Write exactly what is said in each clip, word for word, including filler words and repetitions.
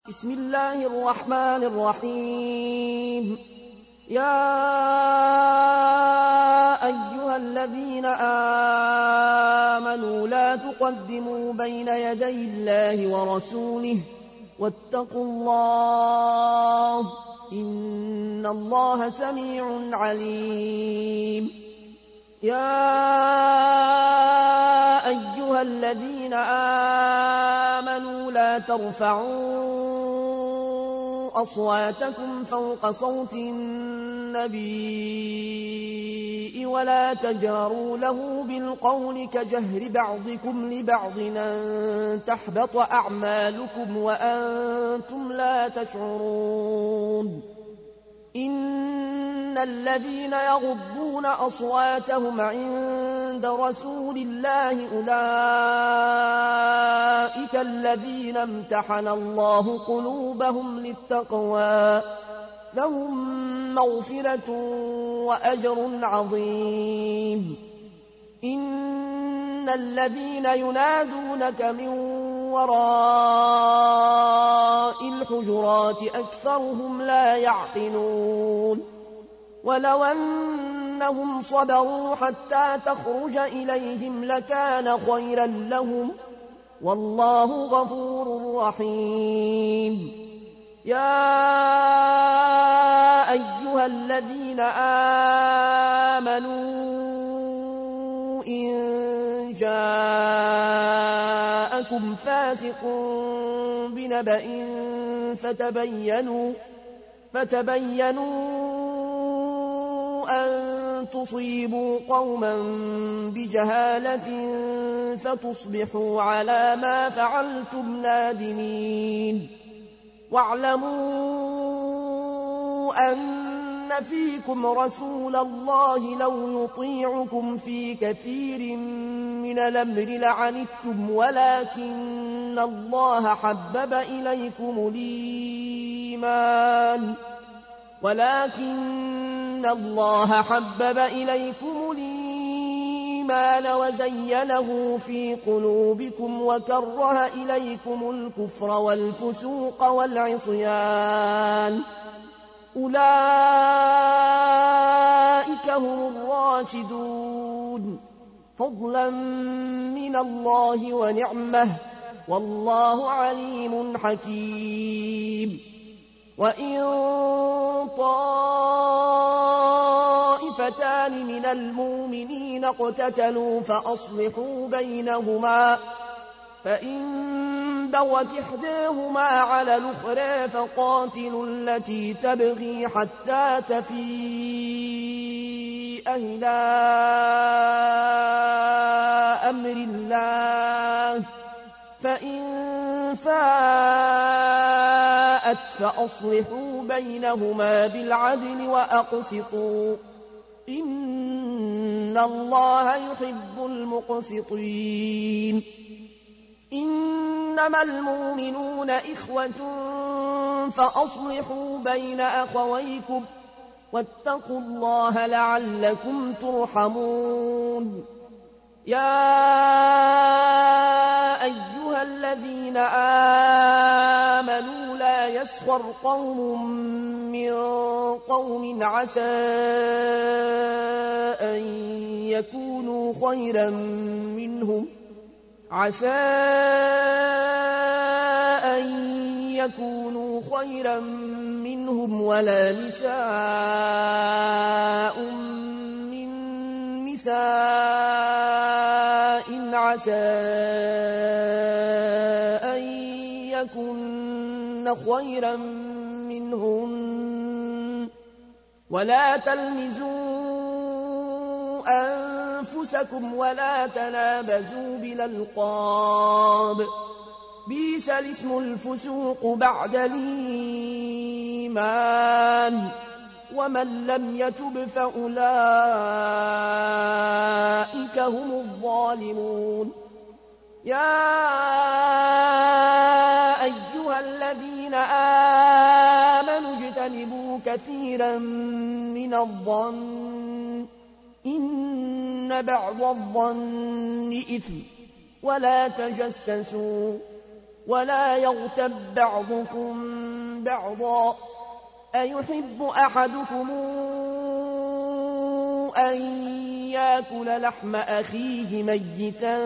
بسم الله الرحمن الرحيم. يا أيها الذين آمنوا لا تقدموا بين يدي الله ورسوله واتقوا الله إن الله سميع عليم. يا أيها الذين آمنوا لا ترفعوا أصواتكم فوق صوت النبي ولا تجهروا له بالقول كجهر بعضكم لبعض أن تحبط أعمالكم وأنتم لا تشعرون. إن الذين يغضون أصواتهم عند رسول الله أولئك الذين امتحن الله قلوبهم للتقوى لهم مغفرة وأجر عظيم. إن الذين ينادونك من وراء الحجرات أكثرهم لا يعقلون. ولو أنهم صبروا حتى تخرج إليهم لكان خيرا لهم والله غفور رحيم. يا أيها الذين آمنوا إن جاءكم فاسق بنبأ فتبينوا فتبينوا أن تصيبوا قوما بجهالة فتصبحوا على ما فعلتم نادمين. واعلموا أن فيكم رسول الله لو يطيعكم في كثير من الأمر لعنتم ولكن الله حبب إليكم الإيمان ولكن الله حبب إليكم الإيمان وزينه في قلوبكم وكره إليكم الكفر والفسوق والعصيان أولئك هم الراشدون فضلا من الله ونعمه والله عليم حكيم. وإن طائفتان من المؤمنين اقتتلوا فأصلحوا بينهما فإن بغت إحداهما على الأخرى فقاتلوا التي تبغي حتى تفيء إلى أمر الله فإن فاءت فأصلحوا بينهما بالعدل وأقسطوا إن الله يحب المقسطين. إنما المؤمنون إخوة فأصلحوا بين أخويكم واتقوا الله لعلكم ترحمون. يا أيها الذين آمنوا لا يسخر قوم من قوم عسى أن يكونوا خيرا منهم عسى أن يكونوا خيرا منهم ولا نساء من نساء عسى أن يكن خيرا منهم ولا تلمزوا أنفسكم ولا تنابزوا بالألقاب بئس الاسم الفسوق بعد الإيمان ومن لم يتب فأولئك هم الظالمون. يا أيها الذين آمنوا اجتنبوا كثيرا من الظن إن بعض الظن إثم ولا تجسسوا ولا يغتب بعضكم بعضا أيحب أحدكم أن يأكل لحم أخيه ميتا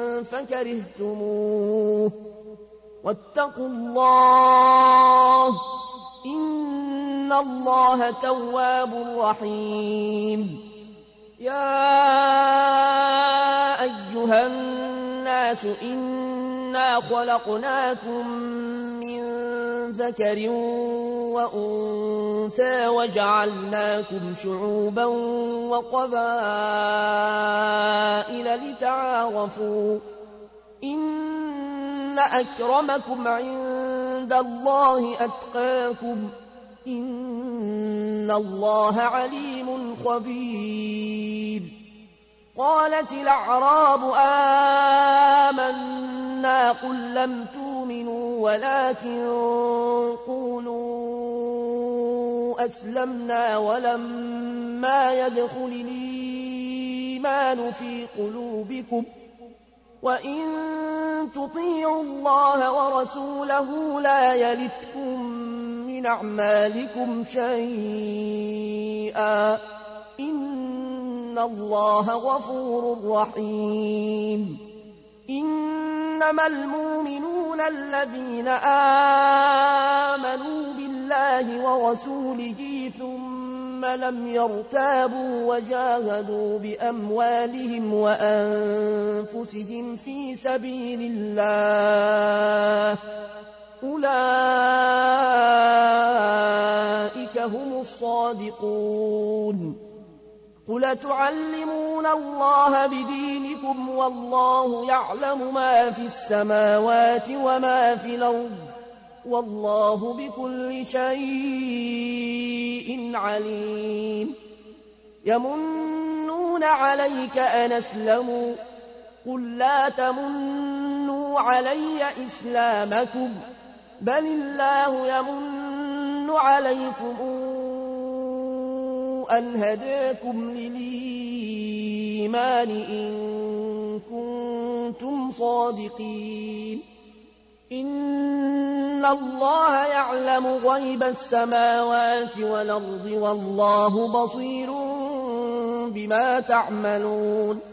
فكرهتموه واتقوا الله إن الله تواب رحيم يا أيها الناس إنا خلقناكم من ذكر وأنثى وجعلناكم شعوبا وقبائل لتعارفوا إن أكرمكم عند الله أتقاكم إن الله عليم خبير قالت الأعراب آمنا قل لم تؤمنوا ولكن قولوا أسلمنا ولما يدخل الإيمان في قلوبكم وإن تطيعوا الله ورسوله لا يلتكم من أعمالكم شيئا إن الله غفور رحيم إنما المؤمنون الذين آمنوا بالله ورسوله ثم لم يرتابوا وجاهدوا بأموالهم وأنفسهم في سبيل الله أولئك هم الصادقون قل تعلمون الله بدينكم والله يعلم ما في السماوات وما في الأرض والله بكل شيء عليم يمنون عليك أن أسلموا قل لا تمنوا علي إسلامكم بل الله يمن عليكم أن هداكم للإيمان إن كنتم صادقين إن الله يعلم غيب السماوات والأرض والله بصير بما تعملون